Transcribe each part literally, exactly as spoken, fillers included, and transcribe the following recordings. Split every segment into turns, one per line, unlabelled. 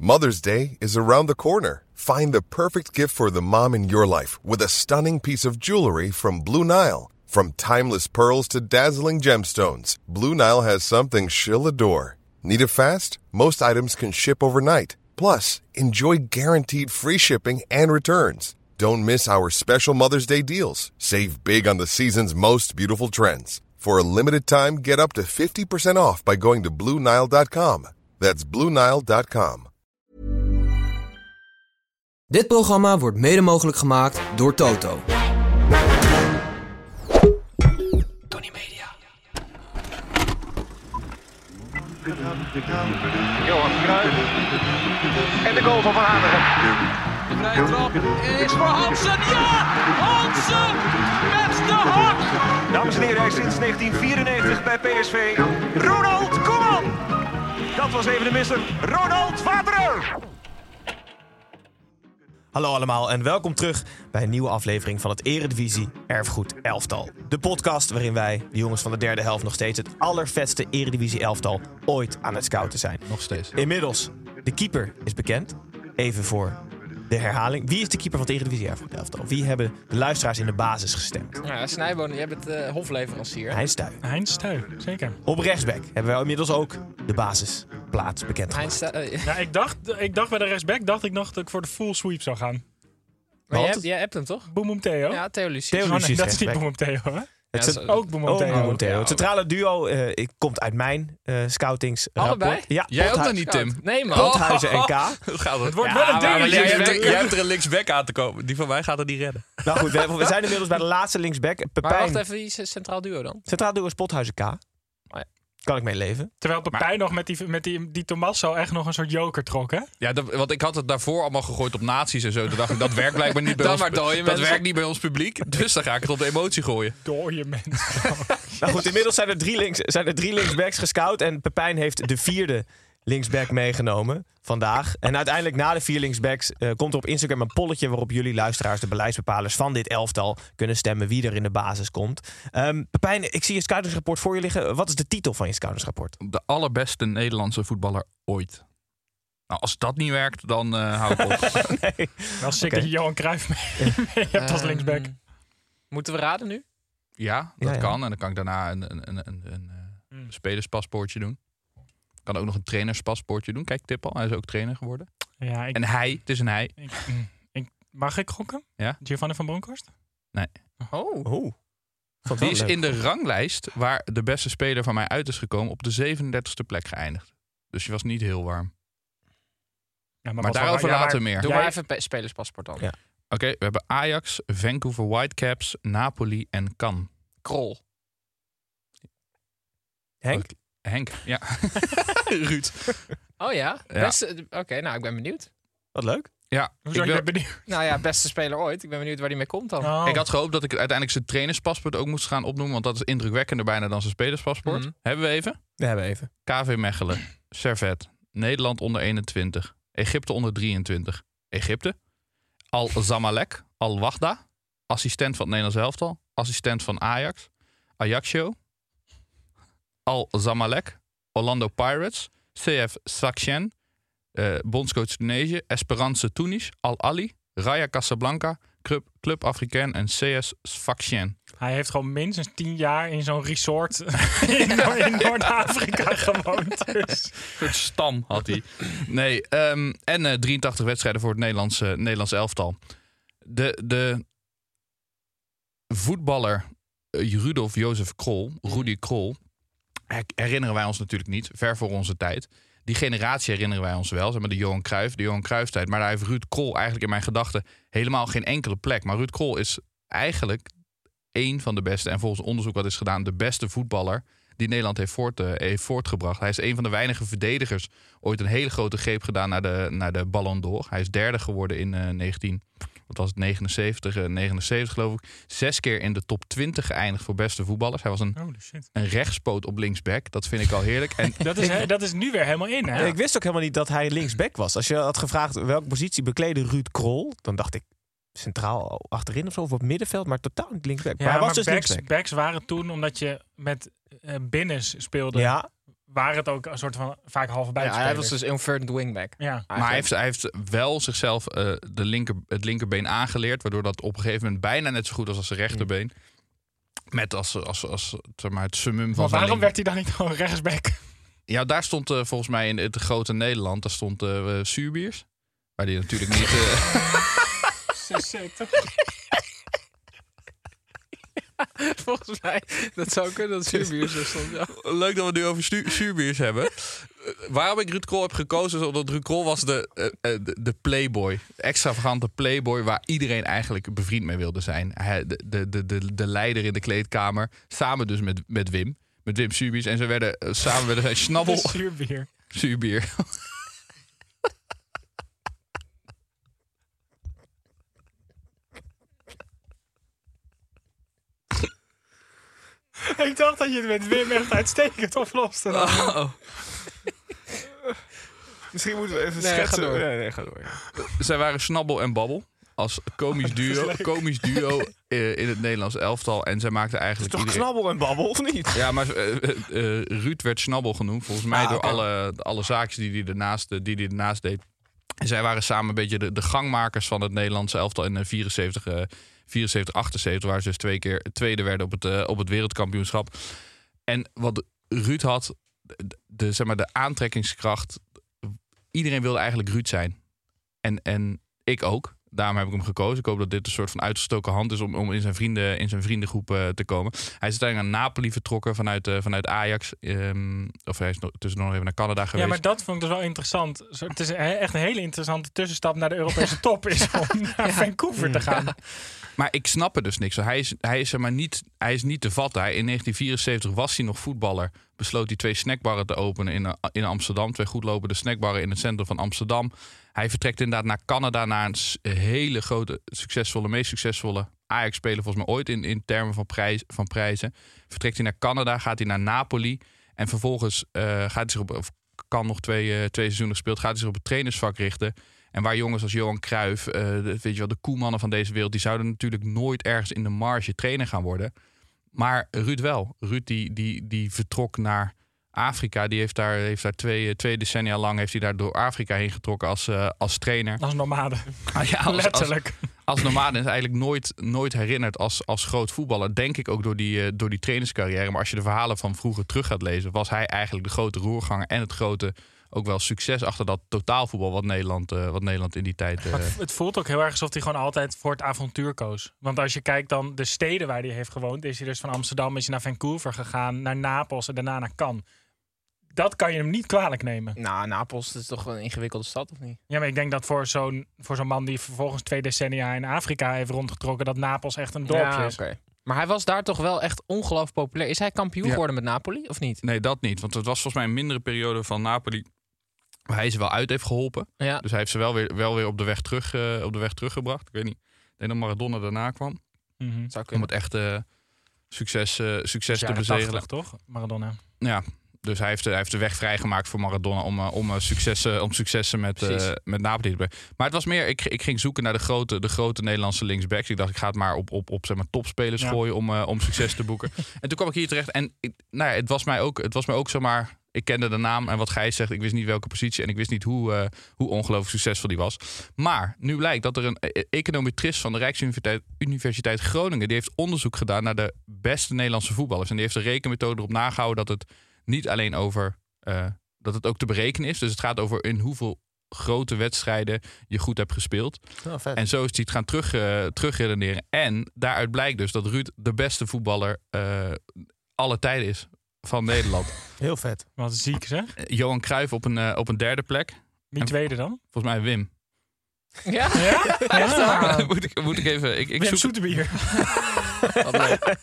Mother's Day is around the corner. Find the perfect gift for the mom in your life with a stunning piece of jewelry from Blue Nile. From timeless pearls to dazzling gemstones, Blue Nile has something she'll adore. Need it fast? Most items can ship overnight. Plus, enjoy guaranteed free shipping and returns. Don't miss our special Mother's Day deals. Save big on the season's most beautiful trends. For a limited time, get up to fifty percent off by going to Blue Nile dot com. That's Blue Nile dot com.
Dit programma wordt mede mogelijk gemaakt door Toto. Tony Media.
Johan Cruijff. En de goal van Van Hanegem.
De vrije trap is voor Hansen. Ja! Hansen met de hak!
Dames en heren, hij is sinds negentien vierennegentig bij P S V. Ronald Koeman! Dat was even de misser. Ronald Vader!
Hallo allemaal en welkom terug bij een nieuwe aflevering van het Eredivisie Erfgoed Elftal. De podcast waarin wij, de jongens van de derde helft, nog steeds het allervetste Eredivisie Elftal ooit aan het scouten zijn.
Nog steeds.
Inmiddels, de keeper is bekend. Even voor de herhaling. Wie is de keeper van het Eredivisie Erfgoed Elftal? Wie hebben de luisteraars in de basis gestemd?
Ja, Snijboon, jij bent uh, hofleverancier.
Heinz Stuy.
Heinz Stuy, zeker.
Op rechtsback hebben we inmiddels ook de basisplaats bekend
Heinz Stuy, uh,
Ja, ik dacht, ik dacht bij de rechtsback dacht ik nog dat ik voor de full sweep zou gaan.
maar jij, hebt, jij hebt hem toch?
Boem Boem Theo.
Ja, Theo Lucius.
Theo
Oh, nee,
Lucius
dat is niet
rechtsback.
Boem Boem Theo, hè?
Het
Ja,
cent-
zo-
Ook Boem Boem
Oh,
Theo.
Boem Boem Theo.
Ja,
Het centrale duo uh, ik, komt uit mijn uh, scoutingsrapport.
Allebei?
Ja,
Jij ook
Pothu-
dan niet, Tim?
Nee, man.
Pothuizen en K.
Hoe gaat het?
Het wordt
Ja,
wel een
maar-
dingetje.
maar
Jij
jij
hebt,
bent-
er, jij hebt er een linksback aan te komen. Die van mij gaat het niet redden.
Nou goed, we, we zijn inmiddels bij de laatste linksback.
Maar
Pepijn.
wacht even, die is centraal duo dan.
Centraal duo is Pothuizen K.
ja.
Kan ik mee leven.
Terwijl Pepijn nog met die, met die, die Tommaso echt nog een soort joker trok, hè?
Ja, dat, want ik had het daarvoor allemaal gegooid op nazi's en zo. Toen dacht ik, dat werkt blijkbaar niet bij
Dan
ons.
maar dooie
dat
mensen.
werkt niet bij ons publiek. Dus dan ga ik het op de emotie gooien.
Door je mensen.
Nou goed, inmiddels zijn er drie, links, zijn er drie linksbacks gescout. En Pepijn heeft de vierde linksback meegenomen vandaag. En uiteindelijk na de vier linksbacks uh, komt er op Instagram een polletje waarop jullie luisteraars, de beleidsbepalers van dit elftal, kunnen stemmen wie er in de basis komt. Um, Pepijn, ik zie je scoutingsrapport voor je liggen. Wat is de titel van je scoutingsrapport?
De allerbeste Nederlandse voetballer ooit. Nou, als dat niet werkt, dan uh, hou ik op.
Nee.
Wel sick
Oké.
dat je Johan Cruijff mee, mee hebt als
Ehm,
linksback.
Moeten we raden nu?
Ja, dat
Ja, ja.
kan. En dan kan ik daarna een, een, een, een, een uh,
Mm.
spelerspaspoortje doen. Ik kan ook nog een trainerspaspoortje doen. Kijk, Tip al. Hij is ook trainer geworden.
Ja, ik,
En hij, het is een hij.
ik, mm, ik, mag ik gokken?
Ja.
Giovanni van Bronckhorst?
Oh.
Oeh. Vond
Die
wel
is
leuk.
in de ranglijst waar de beste speler van mij uit is gekomen op de zevenendertigste plek geëindigd. Dus je was niet heel warm.
Ja,
Maar
wat
daarover
wel- ja,
later
maar-
meer.
Doe
Jij-
maar even een pe- spelerspaspoort dan.
Ja.
Oké, we hebben Ajax, Vancouver Whitecaps, Napoli en Cannes.
Krol.
Henk?
Henk, ja. Ruud.
Oh ja?
Ja.
Beste- Oké, nou ik ben benieuwd.
Wat leuk.
Ja,
Hoezo,
ik,
ik
wil-
ben benieuwd.
Nou ja, beste speler ooit. Ik ben benieuwd waar die mee komt dan.
Oh.
ik had gehoopt dat ik uiteindelijk zijn trainerspaspoort ook moest gaan opnoemen. Want dat is indrukwekkender bijna dan zijn spelerspaspoort.
Mhm.
Hebben we even?
We hebben even.
K V Mechelen, Servet, Nederland onder eenentwintig, Egypte onder drieëntwintig, Egypte, Al Zamalek, Al Wahda, assistent van het Nederlands elftal, assistent van Ajax, Ajaccio, Al Zamalek, Orlando Pirates, C F Sfaxien, uh, bondscoach Tunesië, Esperance Tunis, Al Ali, Raja Casablanca, Club, Club Africain en C S Sfaxien.
Hij heeft gewoon minstens tien jaar in zo'n resort in, Noor- in Noord-Afrika gewoond. Dus.
Een soort stam had hij. Nee, um, en uh, drieëntachtig wedstrijden voor het Nederlandse, Nederlands elftal. De, de voetballer uh, Rudolf Jozef Krol, Rudy Krol, her- herinneren wij ons natuurlijk niet, ver voor onze tijd. Die generatie herinneren wij ons wel, zeg maar de Johan Cruijff, de Johan Cruijff-tijd. Maar daar heeft Ruud Krol eigenlijk in mijn gedachten helemaal geen enkele plek. Maar Ruud Krol is eigenlijk één van de beste, en volgens onderzoek wat is gedaan, de beste voetballer die Nederland heeft, voort, uh, heeft voortgebracht. Hij is een van de weinige verdedigers ooit een hele grote greep gedaan naar de, naar de Ballon d'Or. Hij is derde geworden in uh, negentien, wat was het, negenenzeventig, uh, negenenzeventig geloof ik. Zes keer in de top twintig geëindigd voor beste voetballers. Hij was een,
Holy shit.
een rechtspoot op linksback. Dat vind ik al heerlijk. En
Dat is, hè, dat is nu weer helemaal in, hè?
Ik wist ook helemaal niet dat hij linksback was. Als je had gevraagd welke positie bekleedde Ruud Krol, dan dacht ik centraal achterin of zo, of op middenveld, maar totaal niet linksback.
Ja,
maar hij was
maar
dus
backs,
linksback.
backs waren toen, omdat je met uh, binnens speelde,
Ja,
waren het ook een soort van vaak halve
Ja,
buitenspelers.
hij was dus inverted wingback.
Ja.
Maar hij heeft, hij heeft wel zichzelf uh, de linker, het linkerbeen aangeleerd. Waardoor dat op een gegeven moment bijna net zo goed was als zijn rechterbeen. Met als, als, als, als zeg maar, het summum van
Maar
zijn
waarom
linker-
werd hij dan niet gewoon rechtsback?
Ja, daar stond uh, volgens mij in het grote Nederland, daar stond uh, Suurbiers. Waar die natuurlijk niet... Uh,
Volgens mij, dat zou kunnen dat Suurbiers er stond. Ja.
Leuk dat we het nu over stu- Suurbiers hebben. Uh, waarom ik Ruud Krol heb gekozen is omdat Ruud Krol was de, uh, uh, de, de playboy. Extravagante playboy waar iedereen eigenlijk bevriend mee wilde zijn. Hij, de, de, de, de, de leider in de kleedkamer. Samen dus met, met Wim. Met Wim Suurbiers. En ze werden uh, samen werden zij snabbel...
Suurbier.
Suurbier.
Ik dacht dat je het met Wim echt uitstekend oploste.
Oh.
Misschien moeten we even
Nee,
schetsen.
ga door.
Nee, nee, ga door. Ja.
Zij waren Snabbel en Babbel. Als komisch duo, komisch duo uh, in het Nederlands elftal. En zij maakten eigenlijk
Toch
iedereen...
knabbel en babbel, of niet?
Ja, maar uh, uh, Ruud werd Snabbel genoemd. Volgens mij
Ah,
door
oké.
alle, alle zaakjes die hij ernaast, die hij ernaast deed. En zij waren samen een beetje de, de gangmakers van het Nederlandse elftal in uh, vierenzeventig, uh, vierenzeventig, achtenzeventig. Waar ze dus twee keer tweede werden op het, uh, op het wereldkampioenschap. En wat Ruud had, de, de, zeg maar, de aantrekkingskracht. Iedereen wilde eigenlijk Ruud zijn. En, en ik ook. Daarom heb ik hem gekozen. Ik hoop dat dit een soort van uitgestoken hand is om, om in, zijn vrienden, in zijn vriendengroep uh, te komen. Hij is uiteindelijk naar Napoli vertrokken vanuit, uh, vanuit Ajax. Um, of hij is nog, tussendoor nog even naar Canada geweest.
Ja, maar dat vond ik dus wel interessant. Zo, het is he- echt een hele interessante tussenstap naar de Europese top. Is om naar Vancouver te gaan.
Ja. Maar ik snap er dus niks van. Hij is, hij is, zeg maar, niet, hij is niet te vatten. Hij, in negentien vierenzeventig was hij nog voetballer. Besloot hij twee snackbarren te openen in, in Amsterdam. Twee goedlopende snackbarren in het centrum van Amsterdam. Hij vertrekt inderdaad naar Canada. Naar een hele grote, succesvolle, meest succesvolle Ajax-speler volgens mij ooit in, in termen van, prijs, van prijzen. Vertrekt hij naar Canada, gaat hij naar Napoli. En vervolgens uh, gaat hij zich op, of kan nog twee, uh, twee seizoenen gespeeld, gaat hij zich op het trainersvak richten. En waar jongens als Johan Cruijff, uh, de, weet je wel, de Koemannen van deze wereld, die zouden natuurlijk nooit ergens in de marge trainer gaan worden. Maar Ruud wel. Ruud die, die, die vertrok naar Afrika. Die heeft daar, heeft daar twee, twee decennia lang heeft hij daar door Afrika heen getrokken als, uh, als trainer.
Als nomade.
Ah, ja, als,
Letterlijk.
Als, als nomade is eigenlijk nooit, nooit herinnerd als, als groot voetballer. Denk ik ook door die, uh, door die trainerscarrière. Maar als je de verhalen van vroeger terug gaat lezen, was hij eigenlijk de grote roerganger en het grote ook wel succes achter dat totaalvoetbal wat Nederland, uh, wat Nederland in die tijd... Uh...
Maar het voelt ook heel erg alsof hij gewoon altijd voor het avontuur koos. Want als je kijkt dan de steden waar hij heeft gewoond, is hij dus van Amsterdam is hij naar Vancouver gegaan, naar Napels en daarna naar Cannes. Dat kan je hem niet kwalijk nemen.
Nou, Napels dat is toch een ingewikkelde stad, of niet?
Ja, maar ik denk dat voor zo'n, voor zo'n man die vervolgens twee decennia in Afrika heeft rondgetrokken, dat Napels echt een dorpje
Ja,
is.
okay. Maar hij was daar toch wel echt ongelooflijk populair. Is hij kampioen
Ja.
geworden met Napoli, of niet?
Nee, dat niet. Want het was volgens mij een mindere periode van Napoli waar hij ze wel uit heeft geholpen.
Ja.
Dus hij heeft ze wel weer, wel weer op, de weg terug, uh, op de weg teruggebracht. Ik weet niet. Ik denk dat Maradona daarna kwam.
Mm-hmm.
Zou
Om
kunnen.
het echte succes, uh, succes te
Jaren
bezegelen.
tachtig, toch? Maradona.
Ja, dus hij heeft, hij heeft de weg vrijgemaakt voor Maradona om, uh, om, uh, successen, om successen met, uh, met Napoli te brengen. Maar het was meer, ik, ik ging zoeken naar de grote, de grote Nederlandse linksbacks. Ik dacht, ik ga het maar op, op, op zeg maar, topspelers
Ja.
gooien om, uh, om succes te boeken. En toen kwam ik hier terecht en ik, nou ja, het was mij ook, het was mij ook zomaar... Ik kende de naam en wat Gijs zegt, ik wist niet welke positie en ik wist niet hoe, uh, hoe ongelooflijk succesvol die was. Maar nu blijkt dat er een e- econometrist van de Rijksuniversiteit Universiteit Groningen, die heeft onderzoek gedaan naar de beste Nederlandse voetballers. En die heeft een rekenmethode erop nagehouden dat het niet alleen over, uh, dat het ook te berekenen is. Dus het gaat over in hoeveel grote wedstrijden je goed hebt gespeeld.
Oh, vet.
En zo is hij het gaan terug, uh, terugredeneren. En daaruit blijkt dus dat Ruud de beste voetballer uh, alle tijden is van Nederland.
Heel vet.
Wat ziek zeg.
Johan Cruijff op een, uh, op een derde plek.
Wie
En-
tweede dan?
Volgens mij Wim.
Ja?
Ja? ja.
moet, ik, moet ik even... Ik, ik
Wim
zoek...
Soetebier.
Wat leuk.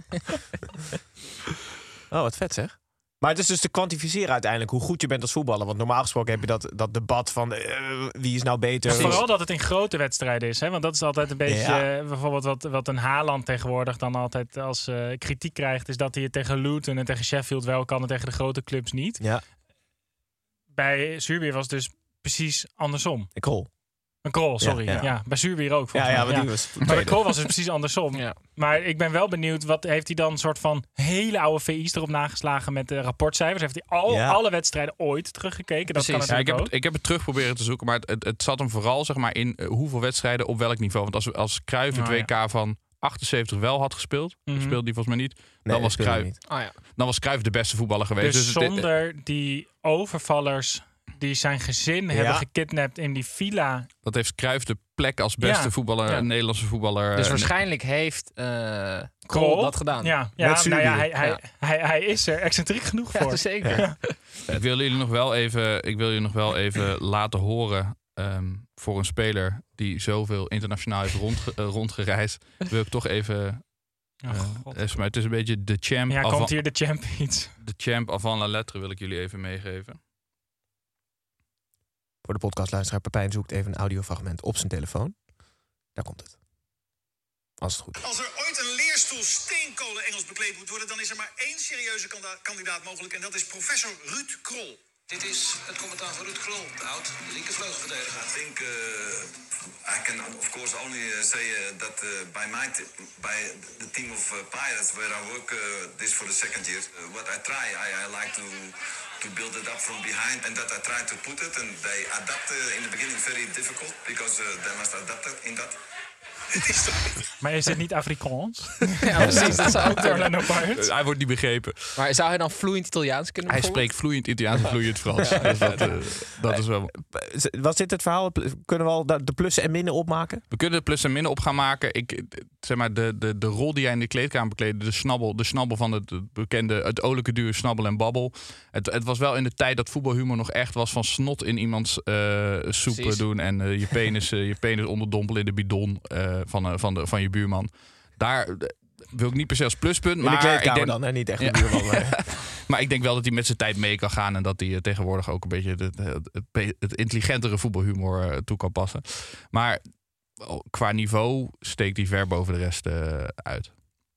Oh, wat vet zeg. Maar het is dus te kwantificeren uiteindelijk hoe goed je bent als voetballer. Want normaal gesproken heb je dat, dat debat van uh, wie is nou beter.
Vooral dat het in grote wedstrijden is. Hè? Want dat is altijd een beetje...
Ja.
uh, bijvoorbeeld wat, wat een Haaland tegenwoordig dan altijd als uh, kritiek krijgt, is dat hij het tegen Luton en tegen Sheffield wel kan en tegen de grote clubs niet.
Ja,
Bij Suurbier was het dus precies andersom.
ik rol.
Een Krol, sorry.
Ja,
Ja,
ja.
bij Zuurbier ook.
Ja,
volgens
ja,
mij.
maar die was
Maar de Krol was dus precies andersom.
Ja.
Maar ik ben wel benieuwd, wat heeft hij dan een soort van hele oude V I's erop nageslagen met de rapportcijfers? Heeft hij al,
Ja.
alle wedstrijden ooit teruggekeken? Dat kan
Precies.
Ja, ik,
natuurlijk
heb
ook.
het, ik heb het terug proberen te zoeken, maar het, het, het zat hem vooral zeg maar, in uh, hoeveel wedstrijden op welk niveau. Want als, als Cruijff het
Oh,
W K van achtenzeventig wel had gespeeld,
Mhm.
speelde die volgens mij niet,
Nee,
dan,
dat
was
speelde
Cruijff,
niet.
Oh ja.
dan was Cruijff de beste voetballer geweest.
Dus
het-
zonder die overvallers die zijn gezin hebben gekidnapt in die villa.
dat heeft Cruijff de plek als beste
Ja.
voetballer,
Ja.
Nederlandse voetballer.
Dus
uh,
waarschijnlijk heeft uh,
Krol
Krol dat gedaan.
Ja, ja,
Met
nou ja,
Zuurbier.
hij, hij,
Ja.
Hij, hij is er excentriek genoeg
Ja,
voor.
zeker.
Ja.
Ik wil jullie nog wel even, ik wil jullie nog wel even laten horen. Um, voor een speler die zoveel internationaal heeft rondge, uh, rondgereisd, wil ik toch even.
Oh,
Uh,
God.
is, maar het is een beetje de champ.
Ja,
avant,
komt hier de champ iets.
de champ avant la lettre wil ik jullie even meegeven.
Voor de podcastluisteraar, Pepijn zoekt even een audiofragment op zijn telefoon. Daar komt het. Als het goed is.
Als er ooit een leerstoel steenkolen Engels bekleed moet worden, dan is er maar één serieuze kanda- kandidaat mogelijk en dat is professor Ruud Krol.
Dit is het commentaar van Ruud Krol, de oud linkervleugelverdediger.
I think uh, I can of course only uh, say uh, that uh, by my t- by the team of uh, Pirates where I work uh, this for the second year, uh, what I try I, I like to to build it up from behind and that I try to put it and they adapt uh, in the beginning very difficult because uh, they must adapt it in that.
Maar is dit niet Afrikaans?
Ja, precies. Dat zou ook
Orlando Pirates.
Hij wordt niet begrepen.
Maar zou hij dan vloeiend Italiaans kunnen
Hij
bijvoorbeeld?
spreekt vloeiend Italiaans en vloeiend Frans. Dus dat, uh, dat is wel.
Was dit het verhaal? Kunnen we al de plussen en minnen opmaken?
We kunnen er plus en minnen op gaan maken. Ik, zeg maar, de, de, de rol die hij in de kleedkamer bekleedde, de snabbel, de snabbel van het, het bekende, het olijke duur snabbel en babbel. Het, het was wel in de tijd dat voetbalhumor nog echt was van snot in iemands uh, soep
Precies.
doen en uh, je penis, uh, je penis onderdompelen in de bidon uh, van, uh, van, de, van je buurman. Daar uh, wil ik niet per se als pluspunt,
In
maar
de kleedkamer
ik denk,
dan, en niet echt
Ja.
een buurman. Maar...
maar ik denk wel dat hij met zijn tijd mee kan gaan en dat hij uh, tegenwoordig ook een beetje het, het, het, het intelligentere voetbalhumor uh, toe kan passen. Maar oh, qua niveau steekt hij ver boven de rest uh, uit.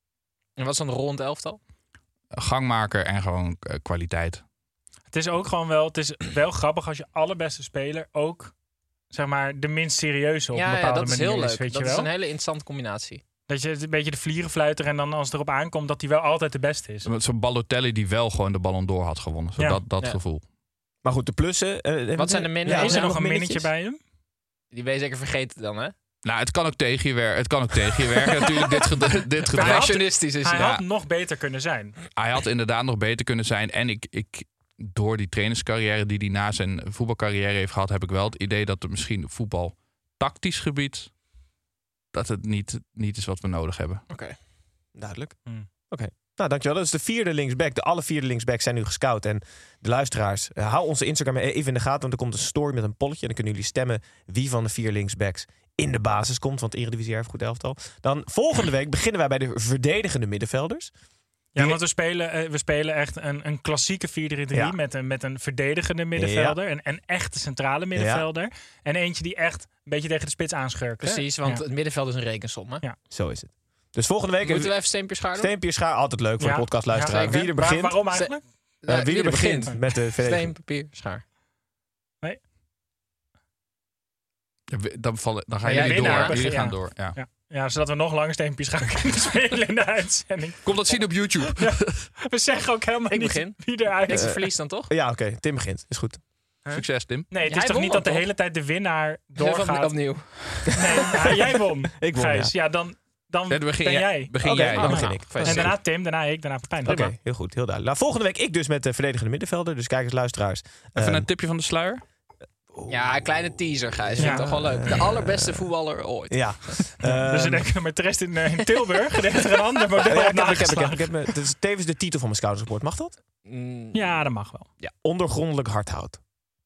En wat is dan de rol in het elftal?
Gangmaker en gewoon uh, kwaliteit.
Het is ook gewoon wel, het is wel grappig als je allerbeste speler ook, zeg maar, de minst serieuze op een
Ja,
bepaalde
ja, dat is
manier
heel leuk.
is, weet
dat
je
is
wel?
een hele interessante combinatie.
Dat je een beetje de vlierenfluiter en dan als het erop aankomt dat hij wel altijd de beste is.
Zo'n Balotelli die wel gewoon de Ballon d'Or had gewonnen. Zo
Ja.
dat dat
Ja.
gevoel.
Maar goed, de plussen. uh,
Wat zijn de minnen?
Ja, is er
Ja,
nog een minnetje
minnetjes?
bij hem?
Die ben je zeker vergeten dan, hè?
Nou, het kan ook tegen je werken. Het kan ook tegen je werken natuurlijk. Dit, ged- dit gedrag.
Perfectionistisch is
Hij
hij.
had nog beter kunnen zijn.
Hij had inderdaad nog beter kunnen zijn. En ik, ik, door die trainerscarrière die hij na zijn voetbalcarrière heeft gehad, heb ik wel het idee dat er misschien op voetbal tactisch gebied dat het niet, niet is wat we nodig hebben.
Oké.
Duidelijk.
Hmm.
Oké. Nou, dankjewel. Dat is de vierde linksback. De alle vierde linksbacks zijn nu gescout. En de luisteraars, uh, hou onze Instagram even in de gaten. Want er komt een story met een polletje. En dan kunnen jullie stemmen wie van de vier linksbacks in de basis komt. Want Eredivisie heeft goed elftal. Dan volgende week beginnen wij bij de verdedigende middenvelders.
Ja, want we spelen, eh, we spelen echt een, een klassieke vier drie drie
Ja.
met, een, met een verdedigende middenvelder. En een echte centrale middenvelder. En eentje die echt een beetje tegen de spits aanschurkt. hè?
Precies, want
Ja.
het middenveld is een rekensom, hè?
Ja.
Zo is het. Dus volgende week...
Moeten we even steempje schaar doen?
Steempje schaar, altijd leuk voor
Ja.
de podcastluisteraar.
Ja,
wie
zeker.
er begint,
Waar- waarom eigenlijk?
uh,
Uh,
wie er begint met de verdediging.
Steen, papier, schaar.
Ja, we- Dan, vallen, dan gaan
Ja,
jullie
winnaar
door.
begin-
Jullie gaan
ja.
door. Ja.
Ja. Ja, zodat we nog langer steempjes gaan kunnen spelen in de uitzending.
Kom dat zien op YouTube.
We zeggen ook helemaal
Ik
niet
begin.
wie eruit
Ik
is.
verlies dan toch?
Ja, oké. Tim begint. Is goed.
Succes, Tim.
Nee, het
Jij
is toch
won
niet
dan
dat de
toch?
hele tijd de winnaar
Even
doorgaat?
opnieuw.
Nee, ja, jij won.
Ik won,
Gijs. Ja, dan, dan
Ja, dan begin
ben
jij.
jij.
Begin
Oké,
jij.
dan
Ah,
begin
nou,
ik.
En daarna Tim, daarna ik, daarna Pepijn.
Oké,
Prima.
heel goed. Heel duidelijk. Nou, volgende week ik dus met de verdedigende middenvelder. Dus kijkers, luisteraars.
Even
Ehm,
een tipje van de sluier.
Ja, een kleine teaser, Gijs.
Ja.
Vind ik toch wel leuk. De allerbeste voetballer ooit.
Ja.
Dus
Ehm,
we denken met de rest in, eh, in Tilburg. Er heeft er een ander model
ja,
op
ik heb, ik heb, ik heb,
nageslagen.
ik heb, me- het is tevens de titel van mijn scoutersrapport. Mag dat?
Mm,
Ja, dat mag wel.
Ondergrondelijk hardhout.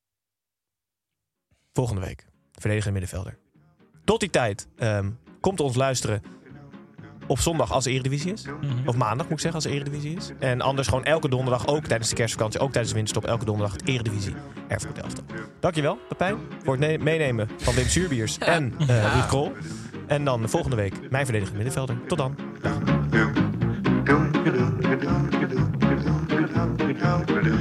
Volgende week. Verdedigende middenvelder. Tot die tijd ehm, komt ons luisteren op zondag als Eredivisie is.
Mhm.
Of maandag moet ik zeggen als Eredivisie is. En anders gewoon elke donderdag, ook tijdens de kerstvakantie, ook tijdens de winterstop, elke donderdag het Eredivisie Erfgoed Elftal. Dankjewel, Pepijn, voor het ne- meenemen van Wim Zuurbiers en uh, Ruud Krol. En dan de volgende week mijn verdedigende middenvelder. Tot dan.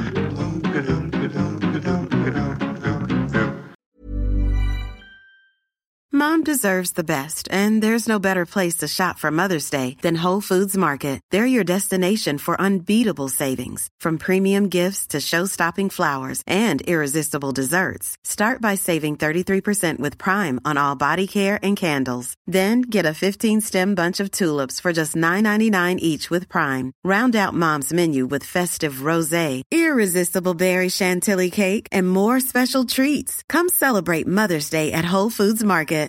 Dag.
Mom deserves the best, and there's no better place to shop for Mother's Day than Whole Foods Market. They're your destination for unbeatable savings, from premium gifts to show-stopping flowers and irresistible desserts. Start by saving thirty-three percent with Prime on all body care and candles. Then get a fifteen-stem bunch of tulips for just nine ninety-nine each with Prime. Round out Mom's menu with festive rosé, irresistible berry chantilly cake, and more special treats. Come celebrate Mother's Day at Whole Foods Market.